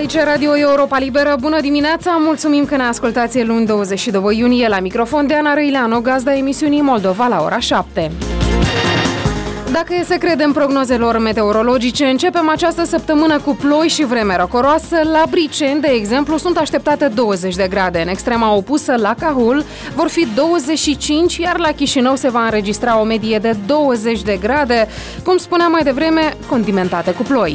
Aici Radio Europa Liberă, bună dimineața, mulțumim că ne ascultați luni 22 iunie la microfon de Ana Răileanu, gazda emisiunii Moldova la ora 7. Dacă e să credem prognozelor meteorologice, începem această săptămână cu ploi și vreme răcoroasă. La Briceni, de exemplu, sunt așteptate 20 de grade. În extrema opusă, la Cahul, vor fi 25, iar la Chișinău se va înregistra o medie de 20 de grade, cum spuneam mai devreme, condimentate cu ploi.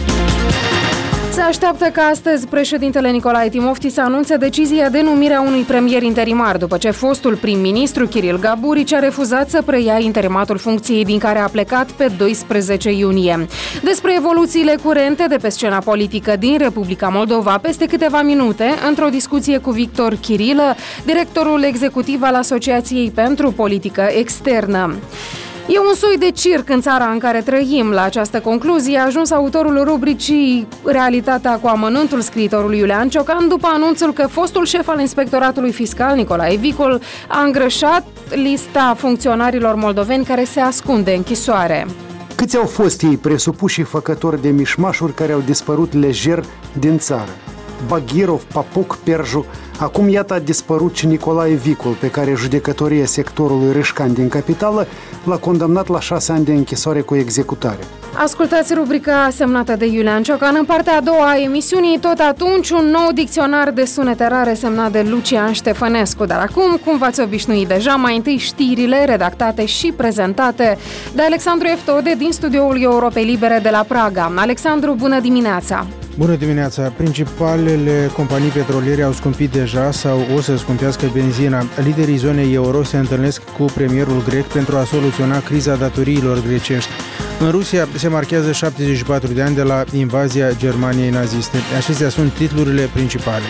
Se așteaptă ca astăzi președintele Nicolae Timofti să anunțe decizia de numire a unui premier interimar, după ce fostul prim-ministru Kiril Gaburici a refuzat să preia interimatul funcției din care a plecat pe 12 iunie. Despre evoluțiile curente de pe scena politică din Republica Moldova peste câteva minute, într-o discuție cu Victor Chirilă, directorul executiv al Asociației pentru Politică Externă. E un soi de circ în țara în care trăim. La această concluzie a ajuns autorul rubricii Realitatea cu amănuntul, scriitorul Iulian Ciocan, după anunțul că fostul șef al Inspectoratului Fiscal, Nicolae Vicul, a îngrășat lista funcționarilor moldoveni care se ascund de închisoare. Câți au fost ei presupuși făcători de mișmașuri care au dispărut lejer din țară? Baghirov, Papuc, Perju. Acum iată a dispărut și Nicolae Vicul, pe care judecătoria sectorului Râșcan din capitală l-a condamnat la 6 ani de închisoare cu executare. Ascultați rubrica semnată de Iulian Ciocan. În partea a doua a emisiunii, tot atunci, un nou dicționar de sunete rare semnat de Lucian Ștefănescu. Dar acum, cum v-ați obișnuit deja, mai întâi știrile redactate și prezentate de Alexandru Eftode din studioul Europei Libere de la Praga. Alexandru, bună dimineața! Bună dimineața! Principalele companii petroliere au scumpit deja sau o să scumpească benzina. Liderii zonei euro se întâlnesc cu premierul grec pentru a soluționa criza datoriilor grecești. În Rusia se marchează 74 de ani de la invazia Germaniei naziste. Acestea sunt titlurile principale.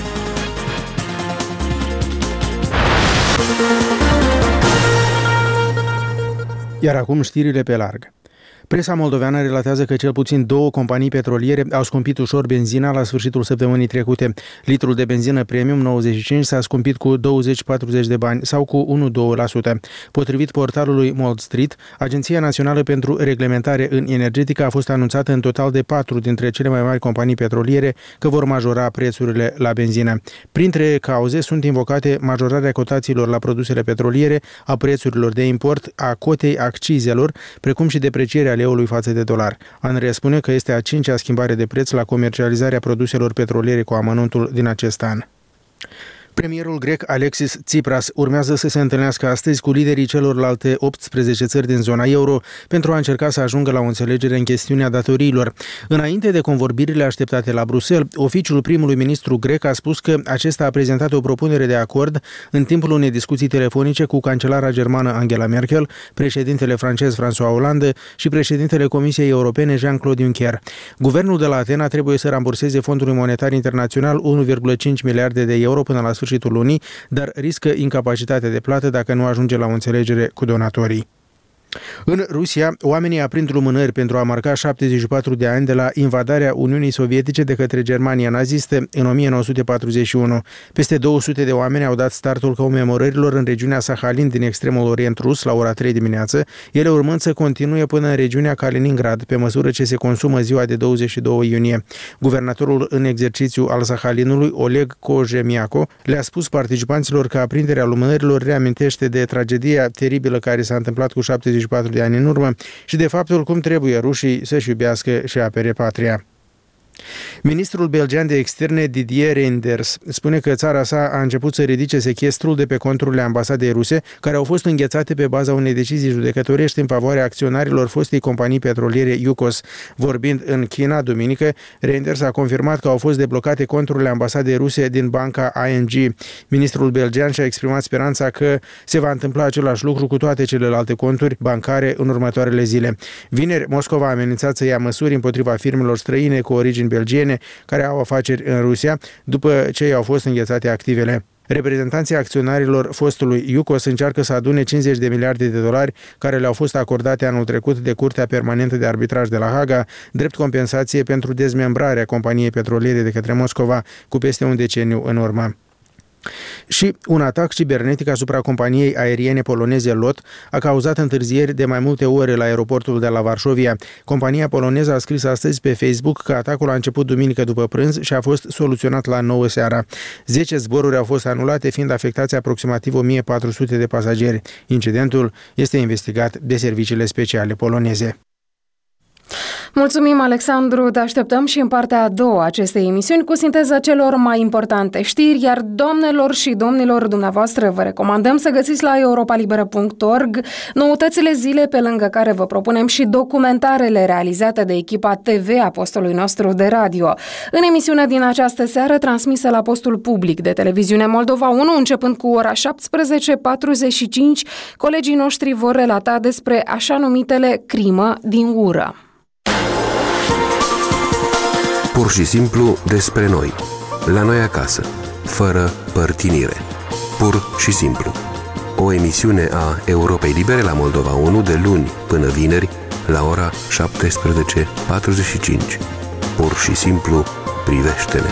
Iar acum știrile pe larg. Presa moldoveană relatează că cel puțin 2 companii petroliere au scumpit ușor benzina la sfârșitul săptămânii trecute. Litrul de benzină premium 95 s-a scumpit cu 20-40 de bani sau cu 1-2%. Potrivit portalului Mold Street, Agenția Națională pentru Reglementare în Energetică a fost anunțată în total de 4 dintre cele mai mari companii petroliere că vor majora prețurile la benzină. Printre cauze sunt invocate majorarea cotațiilor la produsele petroliere, a prețurilor de import, a cotei accizelor, precum și deprecierea leului față de dolar. ANRE spune că este a 5-a schimbare de preț la comercializarea produselor petroliere cu amănuntul din acest an. Premierul grec Alexis Tsipras urmează să se întâlnească astăzi cu liderii celorlalte 18 țări din zona euro pentru a încerca să ajungă la o înțelegere în chestiunea datoriilor. Înainte de convorbirile așteptate la Bruxelles, oficiul primului ministru grec a spus că acesta a prezentat o propunere de acord în timpul unei discuții telefonice cu cancelara germană Angela Merkel, președintele francez François Hollande și președintele Comisiei Europene Jean-Claude Juncker. Guvernul de la Atena trebuie să ramburseze Fondului Monetar Internațional 1,5 miliarde de euro până la sfârșitul lunii, dar riscă incapacitatea de plată dacă nu ajunge la o înțelegere cu donatorii. În Rusia, oamenii aprind lumânări pentru a marca 74 de ani de la invadarea Uniunii Sovietice de către Germania nazistă în 1941. Peste 200 de oameni au dat startul comemorărilor în regiunea Sahalin din extremul orient rus la ora 3 dimineață, ele urmând să continue până în regiunea Kaliningrad, pe măsură ce se consumă ziua de 22 iunie. Guvernatorul în exercițiu al Sahalinului, Oleg Kojemiako, le-a spus participanților că aprinderea lumânărilor reamintește de tragedia teribilă care s-a întâmplat cu 74 de ani în urmă și de faptul cum trebuie rușii să-și iubească și apere patria. Ministrul belgian de externe Didier Reynders spune că țara sa a început să ridice sechestrul de pe conturile ambasadei ruse, care au fost înghețate pe baza unei decizii judecătorești în favoarea acționarilor fostei companii petroliere Yukos. Vorbind în China duminică, Reynders a confirmat că au fost deblocate conturile ambasadei ruse din banca ING. Ministrul belgian și-a exprimat speranța că se va întâmpla același lucru cu toate celelalte conturi bancare în următoarele zile. Vineri, Moscova a amenințat să ia măsuri împotriva firmelor străine cu origini belgiene care au afaceri în Rusia, după ce i-au fost înghețate activele. Reprezentanții acționarilor fostului Yukos încearcă să adune 50 de miliarde de dolari care le-au fost acordate anul trecut de Curtea Permanentă de Arbitraj de la Haga, drept compensație pentru dezmembrarea companiei petroliere de către Moscova cu peste un deceniu în urmă. Și un atac cibernetic asupra companiei aeriene poloneze LOT a cauzat întârzieri de mai multe ore la aeroportul de la Varșovia. Compania poloneză a scris astăzi pe Facebook că atacul a început duminică după prânz și a fost soluționat la 9 seara. 10 zboruri au fost anulate, fiind afectați aproximativ 1400 de pasageri. Incidentul este investigat de serviciile speciale poloneze. Mulțumim, Alexandru, te așteptăm și în partea a doua a acestei emisiuni cu sinteza celor mai importante știri, iar doamnelor și domnilor dumneavoastră vă recomandăm să găsiți la europalibera.org noutățile zile, pe lângă care vă propunem și documentarele realizate de echipa TV a postului nostru de radio. În emisiunea din această seară, transmisă la postul public de televiziune Moldova 1, începând cu ora 17:45, colegii noștri vor relata despre așa numitele crimă din ură. Pur și simplu despre noi, la noi acasă, fără părtinire. Pur și simplu. O emisiune a Europei Libere la Moldova 1 de luni până vineri la ora 17:45. Pur și simplu privește-ne.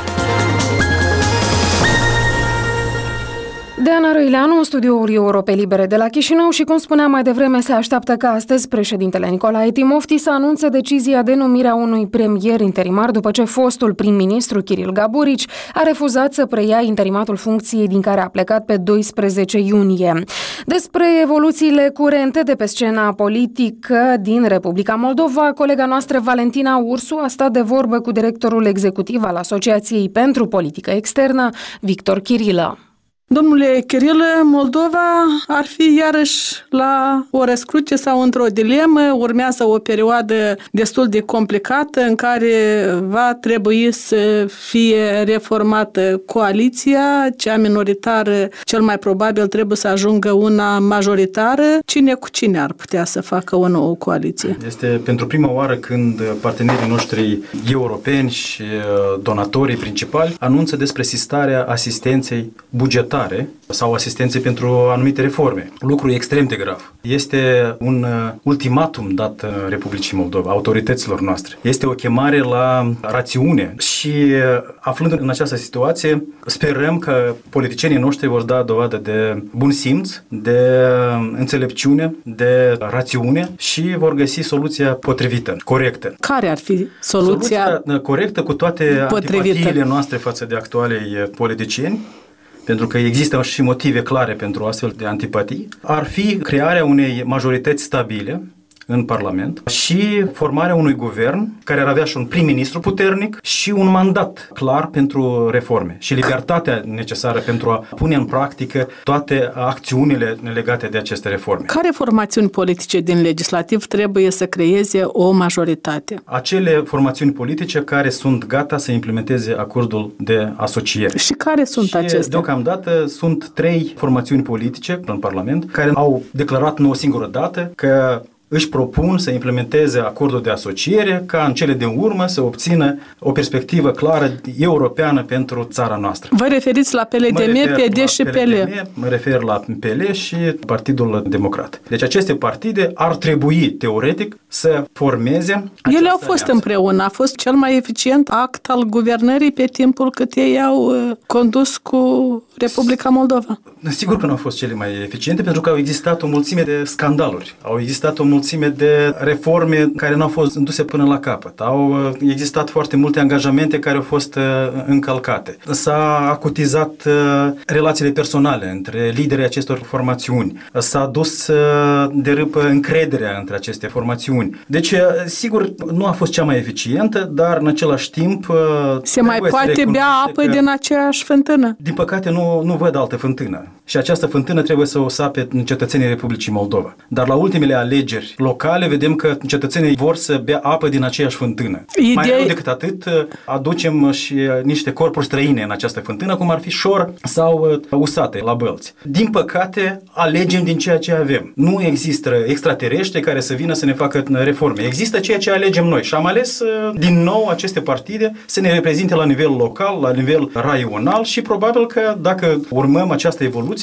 Deana Răileanu, în studioul Europei Libere de la Chișinău și, cum spuneam mai devreme, se așteaptă ca astăzi președintele Nicolae Timofti să anunțe decizia de numire a unui premier interimar după ce fostul prim-ministru Kiril Gaburici a refuzat să preia interimatul funcției din care a plecat pe 12 iunie. Despre evoluțiile curente de pe scena politică din Republica Moldova, colega noastră Valentina Ursu a stat de vorbă cu directorul executiv al Asociației pentru Politică Externă, Victor Chirilă. Domnule Chirilă, Moldova ar fi iarăși la o răscruce sau într-o dilemă. Urmează o perioadă destul de complicată în care va trebui să fie reformată coaliția. Cea minoritară, cel mai probabil, trebuie să ajungă una majoritară. Cine cu cine ar putea să facă o nouă coaliție? Este pentru prima oară când partenerii noștri europeni și donatorii principali anunță despre sistarea asistenței bugetare sau asistenței pentru anumite reforme. Lucru extrem de grav. Este un ultimatum dat Republicii Moldova, autorităților noastre. Este o chemare la rațiune și, aflând în această situație, sperăm că politicienii noștri vor da dovadă de bun simț, de înțelepciune, de rațiune și vor găsi soluția potrivită, corectă. Care ar fi soluția corectă, cu toate antipatiile noastre față de actualei politicieni, pentru că există și motive clare pentru astfel de antipatii, ar fi crearea unei majorități stabile în Parlament și formarea unui guvern care ar avea și un prim-ministru puternic și un mandat clar pentru reforme și libertatea necesară pentru a pune în practică toate acțiunile legate de aceste reforme. Care formațiuni politice din legislativ trebuie să creeze o majoritate? Acele formațiuni politice care sunt gata să implementeze acordul de asociere. Și care sunt acestea? Deocamdată sunt 3 formațiuni politice în Parlament care au declarat nu o singură dată că își propun să implementeze acordul de asociere ca în cele din urmă să obțină o perspectivă clară europeană pentru țara noastră. Vă referiți la PLDM, PD și PL? Mă refer la PL și Partidul Democrat. Deci aceste partide ar trebui, teoretic, să formeze ele au fost împreună. A fost cel mai eficient act al guvernării pe timpul cât ei au condus cu Republica Moldova. Sigur că nu au fost cele mai eficiente, pentru că au existat o mulțime de scandaluri. Au existat o mulțime de reforme care nu au fost duse până la capăt. Au existat foarte multe angajamente care au fost încălcate. S-a acutizat relațiile personale între liderii acestor formațiuni. S-a dus de râpă încrederea între aceste formațiuni. Deci, sigur, nu a fost cea mai eficientă, dar în același timp se mai poate bea apă din aceeași fântână. Din păcate nu văd altă fântână. Și această fântână trebuie să o sape cetățenii Republicii Moldova. Dar la ultimele alegeri locale vedem că cetățenii vor să bea apă din aceeași fântână. Mai rău decât atât, aducem și niște corpuri străine în această fântână, cum ar fi șor sau usate la bălți. Din păcate, alegem din ceea ce avem. Nu există extraterestri care să vină să ne facă reforme. Există ceea ce alegem noi și am ales din nou aceste partide să ne reprezinte la nivel local, la nivel raional și probabil că dacă urmăm această evoluție,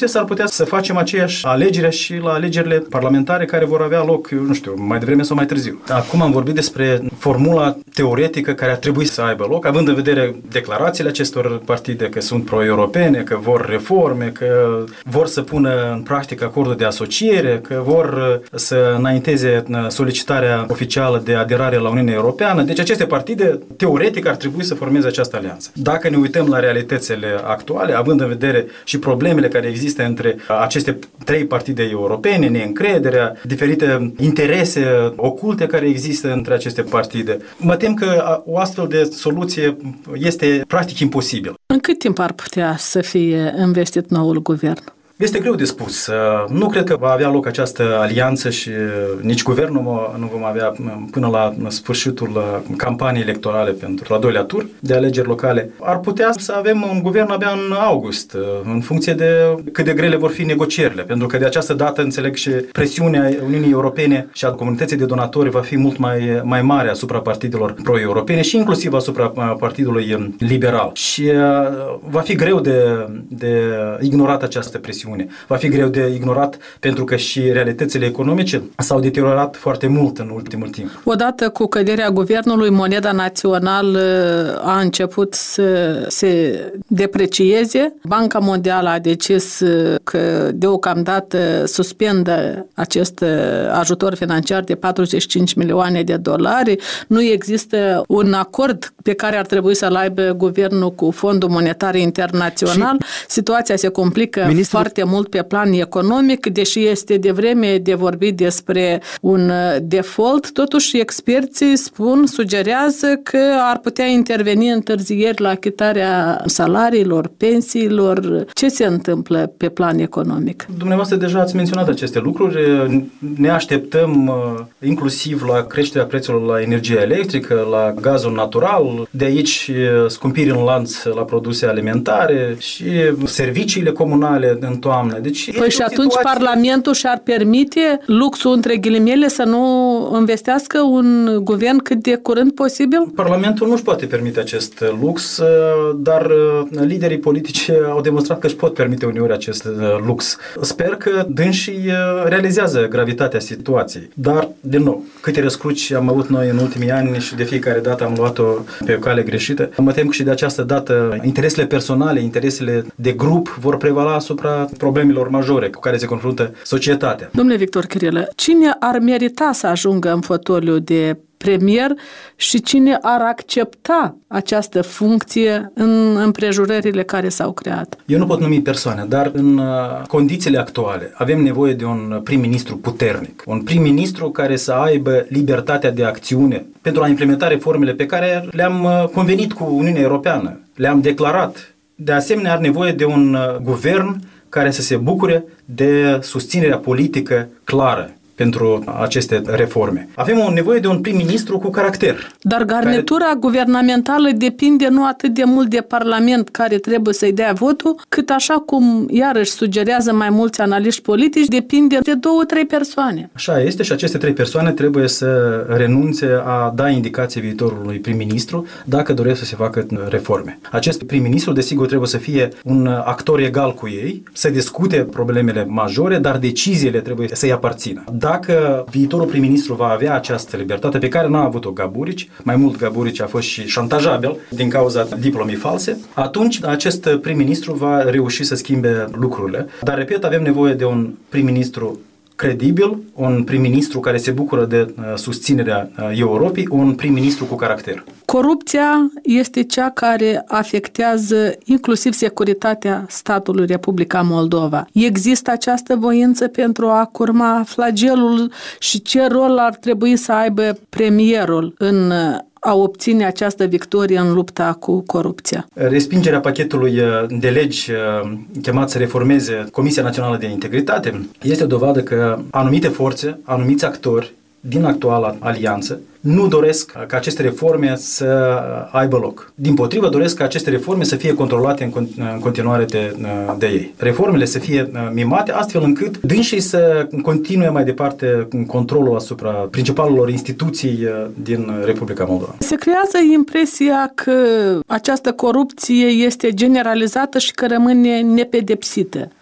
discuție, s-ar putea să facem aceeași alegere și la alegerile parlamentare care vor avea loc, eu nu știu, mai devreme sau mai târziu. Acum am vorbit despre formula teoretică care ar trebui să aibă loc, având în vedere declarațiile acestor partide că sunt pro-europene, că vor reforme, că vor să pună în practică acordul de asociere, că vor să înainteze solicitarea oficială de aderare la Uniunea Europeană. Deci aceste partide, teoretic, ar trebui să formeze această alianță. Dacă ne uităm la realitățile actuale, având în vedere și problemele care există între aceste trei partide europene, neîncrederea, diferite interese oculte care există între aceste partide, mă tem că o astfel de soluție este practic imposibil. În cât timp ar putea să fie investit noul guvern? Este greu de spus. Nu cred că va avea loc această alianță și nici guvernul nu vom avea până la sfârșitul campaniei electorale pentru al doilea tur de alegeri locale. Ar putea să avem un guvern abia în august, în funcție de cât de grele vor fi negocierile, pentru că de această dată înțeleg și presiunea Uniunii Europene și a comunității de donatori va fi mult mai mare asupra partidelor pro-europene și inclusiv asupra partidului liberal. Și va fi greu de ignorat această presiune. Va fi greu de ignorat pentru că și realitățile economice s-au deteriorat foarte mult în ultimul timp. Odată cu căderea guvernului, moneda națională a început să se deprecieze. Banca Mondială a decis că deocamdată suspendă acest ajutor financiar de 45 milioane de dolari. Nu există un acord pe care ar trebui să-l aibă guvernul cu Fondul Monetar Internațional. Situația se complică foarte mult pe plan economic, deși este devreme de vorbit despre un default, totuși experții sugerează că ar putea interveni întârzieri la achitarea salariilor, pensiilor. Ce se întâmplă pe plan economic? Dumneavoastră deja ați menționat aceste lucruri. Ne așteptăm inclusiv la creșterea prețurilor la energie electrică, la gazul natural, de aici scumpiri în lanț la produse alimentare și serviciile comunale în toamnă. Deci, și atunci Parlamentul și-ar permite luxul între ghilimele să nu investească un guvern cât de curând posibil? Parlamentul nu își poate permite acest lux, dar liderii politici au demonstrat că își pot permite uneori acest lux. Sper că dânsii realizează gravitatea situației. Dar, din nou, câte răscruci am avut noi în ultimii ani și de fiecare dată am luat-o pe o cale greșită. Mă tem că și de această dată interesele personale, interesele de grup vor prevala asupra problemelor majore cu care se confruntă societatea. Domnule Victor Chirilă, cine ar merita să ajungă în fotoliu de premier și cine ar accepta această funcție în împrejurările care s-au creat? Eu nu pot numi persoane, dar în condițiile actuale avem nevoie de un prim-ministru puternic. Un prim-ministru care să aibă libertatea de acțiune pentru a implementa reformele pe care le-am convenit cu Uniunea Europeană, le-am declarat. De asemenea, are nevoie de un guvern care să se bucure de susținerea politică clară pentru aceste reforme. Avem nevoie de un prim-ministru cu caracter. Dar garnitura guvernamentală depinde nu atât de mult de Parlament care trebuie să-i dea votul, cât așa cum iarăși sugerează mai mulți analiști politici, depinde de 2-3 persoane. Așa este și aceste 3 persoane trebuie să renunțe a da indicații viitorului prim-ministru dacă doresc să se facă reforme. Acest prim-ministru, desigur, trebuie să fie un actor egal cu ei, să discute problemele majore, dar deciziile trebuie să-i aparțină. Dacă viitorul prim-ministru va avea această libertate pe care n-a avut-o Gaburici, mai mult Gaburici a fost și șantajabil din cauza diplomii false, atunci acest prim-ministru va reuși să schimbe lucrurile. Dar, repet, avem nevoie de un prim-ministru credibil, un prim-ministru care se bucură de susținerea Europei, un prim-ministru cu caracter. Corupția este cea care afectează inclusiv securitatea statului Republica Moldova. Există această voință pentru a curma flagelul și ce rol ar trebui să aibă premierul în a obține această victorie în lupta cu corupția? Respingerea pachetului de legi chemat să reformeze Comisia Națională de Integritate este o dovadă că anumite forțe, anumiți actori din actuala alianță nu doresc ca aceste reforme să aibă loc. Dimpotrivă, doresc ca aceste reforme să fie controlate în continuare de ei. Reformele să fie mimate astfel încât dânsii să continue mai departe controlul asupra principalelor instituții din Republica Moldova. Se creează impresia că această corupție este generalizată și că rămâne nepedepsită.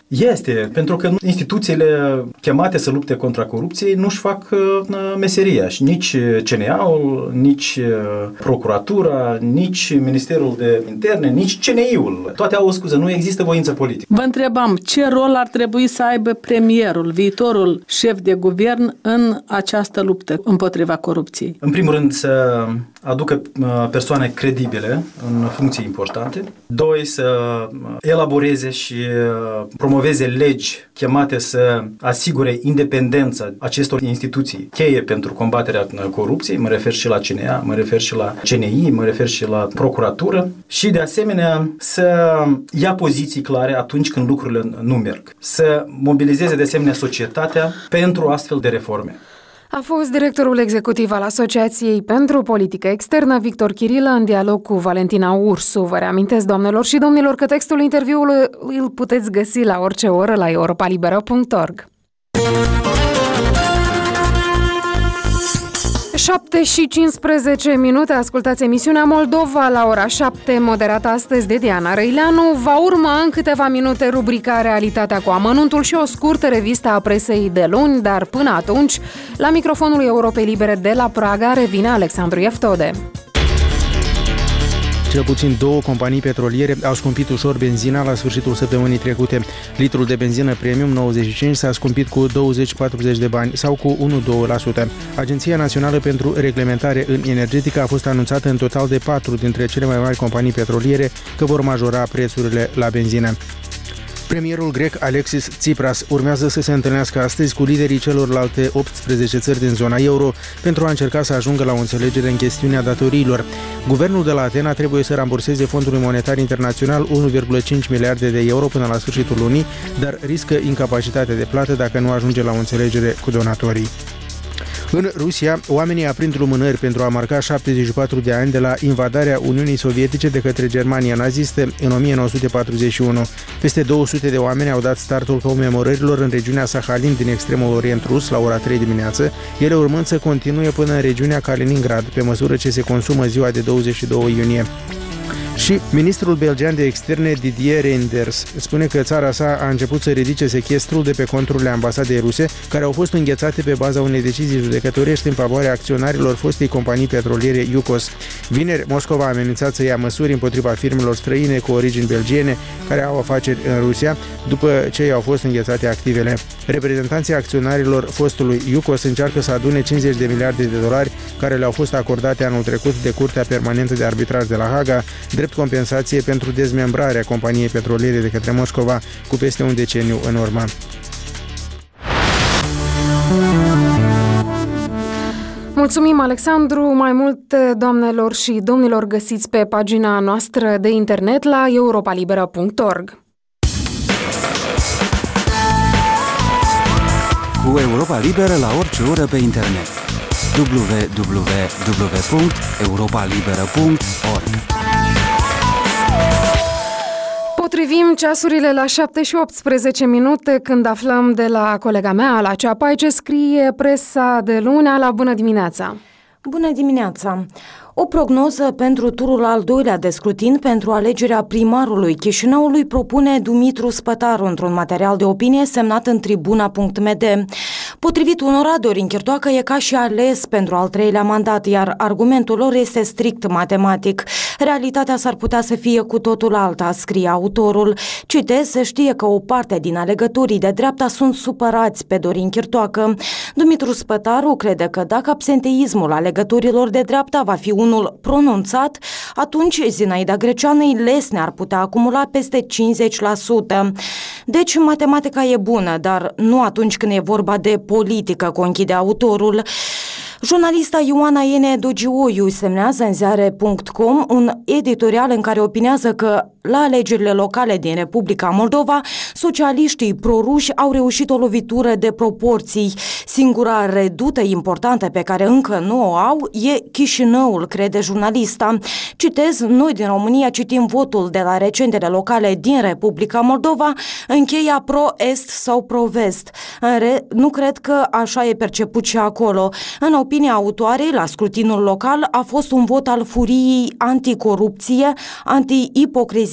Este, pentru că instituțiile chemate să lupte contra corupției nu-și fac meseria și nici CNA-ul, nici Procuratura, nici Ministerul de Interne, nici CNI-ul. Toate au o scuză, nu există voință politică. Vă întrebam, ce rol ar trebui să aibă premierul, viitorul șef de guvern în această luptă împotriva corupției? În primul rând să aducă persoane credibile în funcții importante. 2. Să elaboreze și promoveze legi chemate să asigure independența acestor instituții cheie pentru combaterea corupției. Mă refer și la CNA, mă refer și la CNI, mă refer și la Procuratură. Și de asemenea să ia poziții clare atunci când lucrurile nu merg. Să mobilizeze de asemenea societatea pentru astfel de reforme. A fost directorul executiv al Asociației pentru Politică Externă, Victor Chirilă, în dialog cu Valentina Ursu. Vă reamintesc, doamnelor și domnilor, că textul interviului îl puteți găsi la orice oră la europalibera.org. 7:15, ascultați emisiunea Moldova la ora 7, moderată astăzi de Diana Răileanu. Va urma în câteva minute rubrica Realitatea cu amănuntul și o scurtă revistă a presei de luni, dar până atunci, la microfonul Europei Libere de la Praga revine Alexandru Ieftode. Cel puțin 2 companii petroliere au scumpit ușor benzina la sfârșitul săptămânii trecute. Litrul de benzină premium 95 s-a scumpit cu 20-40 de bani sau cu 1-2%. Agenția Națională pentru Reglementare în Energetică a fost anunțată în total de 4 dintre cele mai mari companii petroliere că vor majora prețurile la benzină. Premierul grec Alexis Tsipras urmează să se întâlnească astăzi cu liderii celorlalte 18 țări din zona euro pentru a încerca să ajungă la o înțelegere în chestiunea datoriilor. Guvernul de la Atena trebuie să ramburseze Fondului Monetar Internațional 1,5 miliarde de euro până la sfârșitul lunii, dar riscă incapacitatea de plată dacă nu ajunge la o înțelegere cu donatorii. În Rusia, oamenii aprind lumânări pentru a marca 74 de ani de la invadarea Uniunii Sovietice de către Germania nazistă în 1941. Peste 200 de oameni au dat startul comemorărilor în regiunea Sahalin din extremul Orient rus la ora 3 dimineață, ele urmând să continue până în regiunea Kaliningrad, pe măsură ce se consumă ziua de 22 iunie. Și ministrul belgian de externe Didier Reynders spune că țara sa a început să ridice sechestrul de pe conturile ambasadei ruse, care au fost înghețate pe baza unei decizii judecătorești în favoarea acționarilor fostei companii petroliere Yukos. Vineri, Moscova a amenințat să ia măsuri împotriva firmelor străine cu origini belgiene care au afaceri în Rusia, după ce i-au fost înghețate activele. Reprezentanții acționarilor fostului Yukos încearcă să adune 50 de miliarde de dolari care le-au fost acordate anul trecut de Curtea Permanentă de Arbitraj de la Haga, drept compensație pentru dezmembrarea companiei petroliere de către Moscova cu peste un deceniu în urmă. Mulțumim, Alexandru! Mai multe, doamnelor și domnilor, găsiți pe pagina noastră de internet la europalibera.org. Cu Europa Liberă la orice oră pe internet. www.europalibera.org. Potrivim ceasurile la 7:18 când aflăm de la colega mea, Ala Ceapai, ce scrie presa de luni. La bună dimineața! Bună dimineața! O prognoză pentru turul al doilea de scrutin pentru alegerea primarului Chișinăului propune Dumitru Spătaru într-un material de opinie semnat în tribuna.md. Potrivit unora, Dorin Chirtoacă e ca și ales pentru al treilea mandat, iar argumentul lor este strict matematic. Realitatea s-ar putea să fie cu totul alta, scrie autorul. Citez, se știe că o parte din alegătorii de dreapta sunt supărați pe Dorin Chirtoacă. Dumitru Spătaru crede că dacă absenteismul alegătorilor de dreapta va fi unul pronunțat, atunci Zinaida Greceană lesne ar putea acumula peste 50%. Deci matematica e bună, dar nu atunci când e vorba de politică, conchide autorul. Jurnalista Ioana Iene Dogioiu semnează în ziare.com un editorial în care opinează că la alegerile locale din Republica Moldova, socialiștii proruși au reușit o lovitură de proporții. Singura redută importantă pe care încă nu o au e Chișinăul, crede jurnalista. Citez, noi din România citim votul de la recentele locale din Republica Moldova, încheia pro-est sau pro-vest. Nu cred că așa e perceput și acolo. În opinia autoarei, la scrutinul local a fost un vot al furiei anticorupție, anti-ipocrizie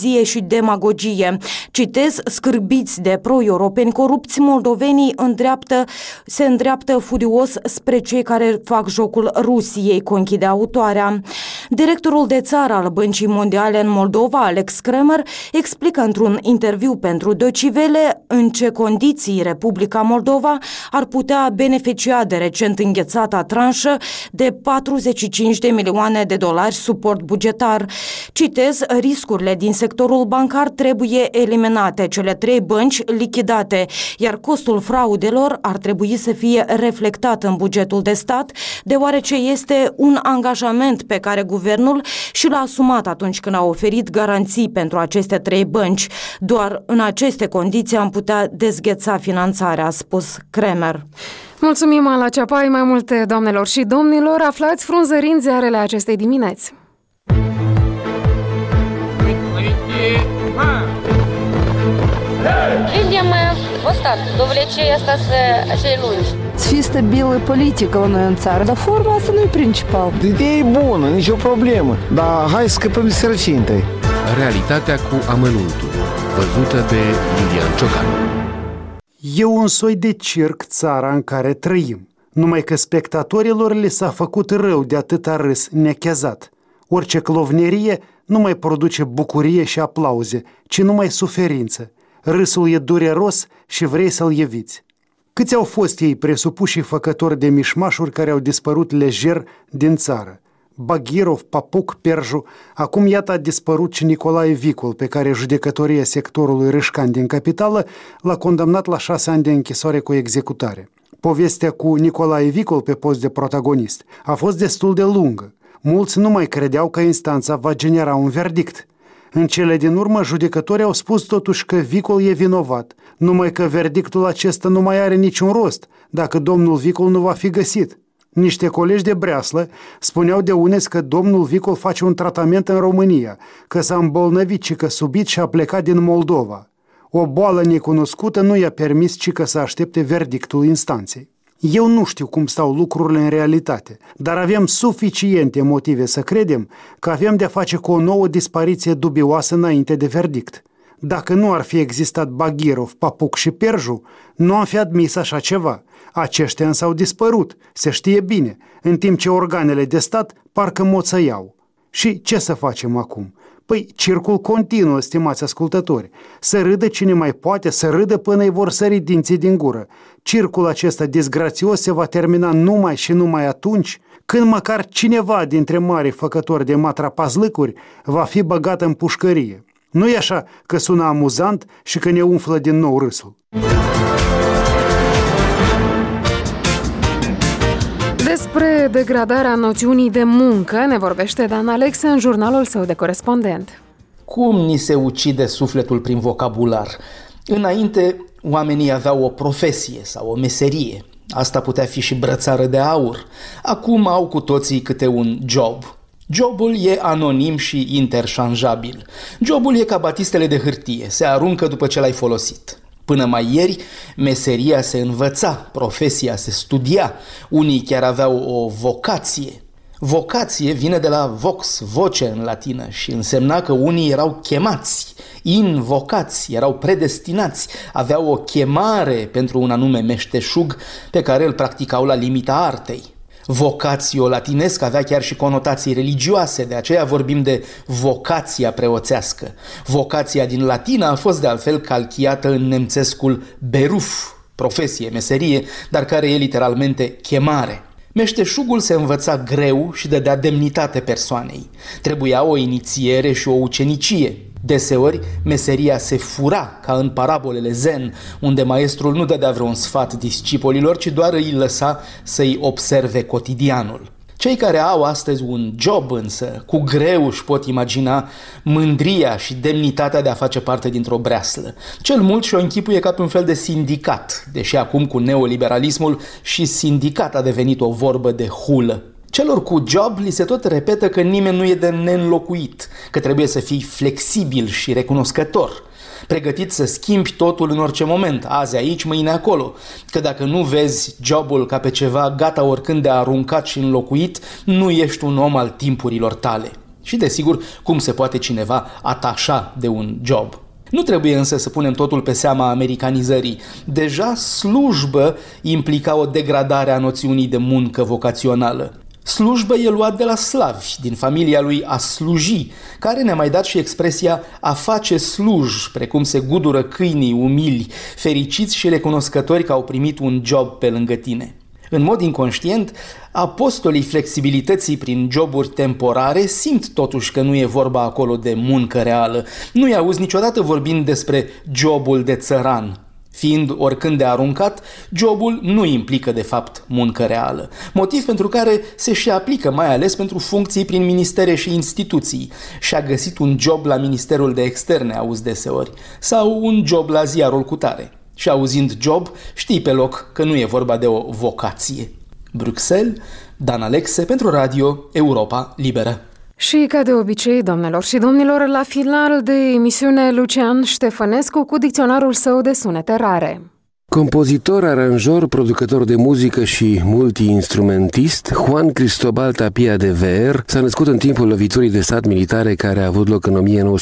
ipocrizie și demagogie. Citez, scârbiți de pro-europeni corupți, moldovenii se îndreaptă furios spre cei care fac jocul Rusiei, conchide autoarea. Directorul de țară al Băncii Mondiale în Moldova, Alex Kremer, explică într-un interviu pentru Deutsche Welle în ce condiții Republica Moldova ar putea beneficia de recent înghețata tranșă de $45 de milioane suport bugetar. Citez, riscurile din sectorul bancar trebuie eliminate, cele 3 bănci lichidate, iar costul fraudelor ar trebui să fie reflectat în bugetul de stat, deoarece este un angajament pe care guvernul și l-a asumat atunci când a oferit garanții pentru aceste 3 bănci. Doar în aceste condiții am putea dezgheța finanțarea, a spus Kremer. Mulțumim, Ala Ceapai. Mai multe, doamnelor și domnilor, aflați frunzărind ziarele acestei dimineți. Видим устат, довлечение остаться acei lungi. Să fie stabilă politică la noi în țară, dar forma asta nu e principal. Ideea e bună, nicio problemă, dar hai să scăpăm de sărăcie întâi. Realitatea cu amănuntul, văzută de Iulian Ciocan. E un soi de circ țara în care trăim, numai că spectatorilor li s-a făcut rău de atâta râs nechezat. Orice clovnerie nu mai produce bucurie și aplauze, ci numai suferință. Râsul e dureros și vrei să-l eviți. Câți au fost ei presupuși făcători de mișmașuri care au dispărut lejer din țară? Baghirov, Papuc, Perju, acum iată a dispărut și Nicolae Vicul, pe care judecătoria sectorului Râșcan din capitală l-a condamnat la 6 ani de închisoare cu executare. Povestea cu Nicolae Vicul pe post de protagonist a fost destul de lungă. Mulți nu mai credeau că instanța va genera un verdict. În cele din urmă, judecătorii au spus totuși că Vicul e vinovat, numai că verdictul acesta nu mai are niciun rost dacă domnul Vicul nu va fi găsit. Niște colegi de breaslă spuneau de unezi că domnul Vicul face un tratament în România, că s-a îmbolnăvit cică subit și a plecat din Moldova. O boală necunoscută nu i-a permis cică să aștepte verdictul instanței. Eu nu știu cum stau lucrurile în realitate, dar avem suficiente motive să credem că avem de-a face cu o nouă dispariție dubioasă înainte de verdict. Dacă nu ar fi existat Baghirov, Papuc și Perju, nu am fi admis așa ceva. Aceștia însă au dispărut, se știe bine, în timp ce organele de stat parcă moțăiau. Și ce să facem acum? Păi, circul continuă, stimați ascultători. Să râdă cine mai poate, să râdă până îi vor sări dinții din gură. Circul acesta disgrațios se va termina numai și numai atunci când măcar cineva dintre mari făcători de matrapazlâcuri va fi băgat în pușcărie. Nu e așa că sună amuzant și că ne umflă din nou râsul. Despre degradarea noțiunii de muncă ne vorbește Dan Alexe în jurnalul său de corespondent. Cum ni se ucide sufletul prin vocabular? Înainte, oamenii aveau o profesie sau o meserie. Asta putea fi și brățară de aur. Acum au cu toții câte un job. Jobul e anonim și interșanjabil. Jobul e ca batistele de hârtie, se aruncă după ce l-ai folosit. Până mai ieri, meseria se învăța, profesia se studia, unii chiar aveau o vocație. Vocație vine de la vox, voce în latină, și însemna că unii erau chemați, invocați, erau predestinați, aveau o chemare pentru un anume meșteșug pe care îl practicau la limita artei. Vocațio latinesc avea chiar și conotații religioase, de aceea vorbim de vocația preoțească. Vocația din latină a fost de altfel calchiată în nemțescul beruf, profesie, meserie, dar care e literalmente chemare. Meșteșugul se învăța greu și dădea demnitate persoanei. Trebuia o inițiere și o ucenicie. Deseori, meseria se fura, ca în parabolele zen, unde maestrul nu dădea vreun sfat discipolilor, ci doar îi lăsa să-i observe cotidianul. Cei care au astăzi un job însă, cu greu își pot imagina mândria și demnitatea de a face parte dintr-o breaslă. Cel mult și-o închipuie ca pe un fel de sindicat, deși acum cu neoliberalismul și sindicat a devenit o vorbă de hulă. Celor cu job li se tot repetă că nimeni nu e de neînlocuit, că trebuie să fii flexibil și recunoscător, pregătit să schimbi totul în orice moment, azi aici, mâine acolo, că dacă nu vezi jobul ca pe ceva gata oricând de aruncat și înlocuit, nu ești un om al timpurilor tale. Și desigur, cum se poate cineva atașa de un job. Nu trebuie însă să punem totul pe seama americanizării. Deja slujbă implica o degradare a noțiunii de muncă vocațională. Slujbă e luat de la slavi, din familia lui a sluji, care ne-a mai dat și expresia a face sluj, precum se gudură câinii umili, fericiți și recunoscători că au primit un job pe lângă tine. În mod inconștient, apostolii flexibilității prin joburi temporare simt totuși că nu e vorba acolo de muncă reală. Nu-i auzi niciodată vorbind despre jobul de țăran. Fiind oricând de aruncat, jobul nu implică de fapt muncă reală, motiv pentru care se și aplică mai ales pentru funcții prin ministere și instituții. Și-a găsit un job la Ministerul de Externe, auzi deseori, sau un job la ziarul cutare. Și auzind job, știi pe loc că nu e vorba de o vocație. Bruxelles, Dan Alexe pentru Radio Europa Liberă. Și ca de obicei, doamnelor și domnilor, la final de emisiune Lucian Ștefănescu cu dicționarul său de sunete rare. Compozitor, aranjor, producător de muzică și multi-instrumentist, Juan Cristobal Tapia de Veer s-a născut în timpul loviturii de stat militare care a avut loc în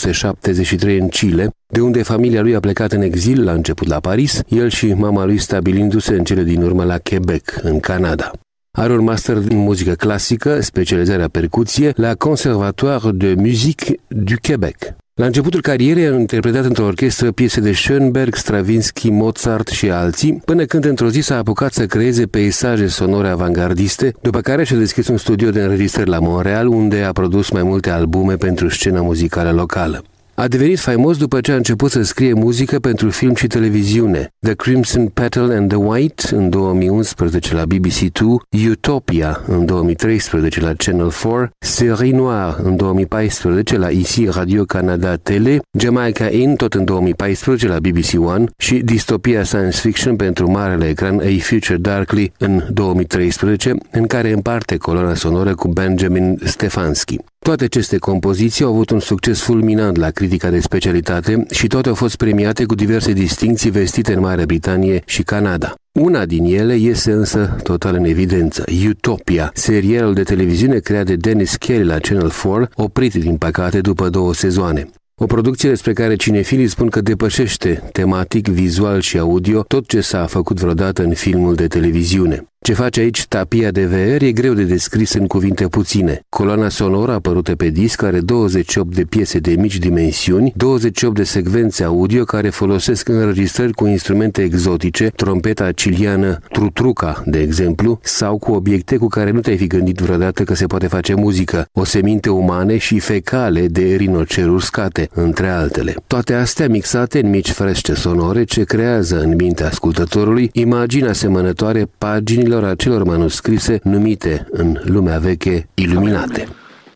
1973 în Chile, de unde familia lui a plecat în exil, la început la Paris, el și mama lui stabilindu-se în cele din urmă la Quebec, în Canada. Are un master în muzică clasică, specializarea percuție, la Conservatoire de Musique du Québec. La începutul carierei a interpretat într-o orchestră piese de Schoenberg, Stravinsky, Mozart și alții, până când într-o zi s-a apucat să creeze peisaje sonore avangardiste, după care și-a deschis un studio de înregistrări la Montreal, unde a produs mai multe albume pentru scena muzicală locală. A devenit faimos după ce a început să scrie muzică pentru film și televiziune. The Crimson Petal and the White în 2011 la BBC2, Utopia în 2013 la Channel 4, Série Noire în 2014 la ICI Radio-Canada Tele, Jamaica Inn tot în 2014 la BBC One și Distopia Science Fiction pentru marele ecran A Future Darkly în 2013, în care împarte coloana sonoră cu Benjamin Stefanski. Toate aceste compoziții au avut un succes fulminant la critica de specialitate și toate au fost premiate cu diverse distincții vestite în Marea Britanie și Canada. Una din ele iese însă total în evidență, Utopia, serialul de televiziune creat de Dennis Kelly la Channel 4, oprit din păcate după 2 sezoane. O producție despre care cinefilii spun că depășește tematic, vizual și audio tot ce s-a făcut vreodată în filmul de televiziune. Ce face aici Tapia de Veer e greu de descris în cuvinte puține. Coloana sonoră apărută pe disc are 28 de piese de mici dimensiuni, 28 de secvențe audio care folosesc înregistrări cu instrumente exotice, trompeta ciliană Trutruca, de exemplu, sau cu obiecte cu care nu te-ai fi gândit vreodată că se poate face muzică, oseminte umane și fecale de rinoceruri scate, între altele. Toate astea mixate în mici frește sonore ce creează în mintea ascultătorului imagini asemănătoare paginilor acelor manuscrise numite în lumea veche iluminate.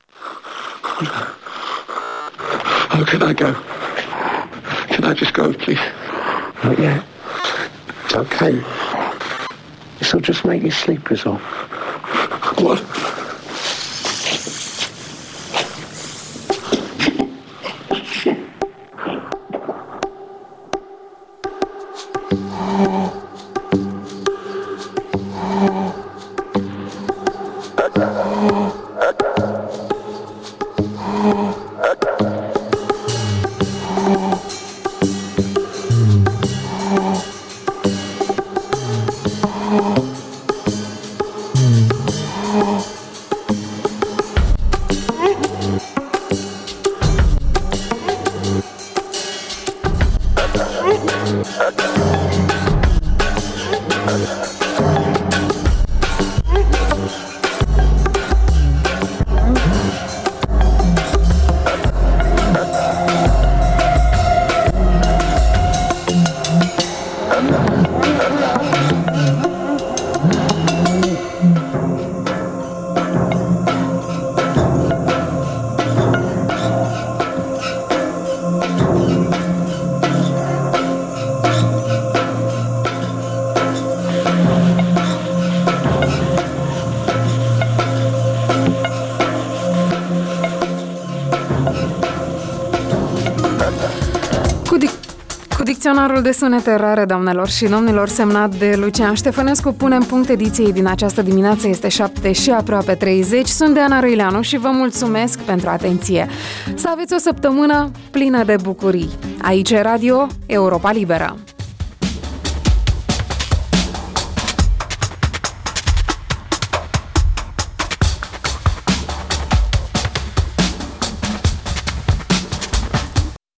Oh, can I go? Can I just go, please? Not yet. It's okay. This'll just make you sleep, is all. What? dicționarul de sunete rare, doamnelor și domnilor, semnat de Lucian Ștefănescu, punem punct ediției din această dimineață. Este 7 și aproape 30. Sunt Diana Răileanu și vă mulțumesc pentru atenție. Să aveți o săptămână plină de bucurii. Aici e Radio Europa Liberă.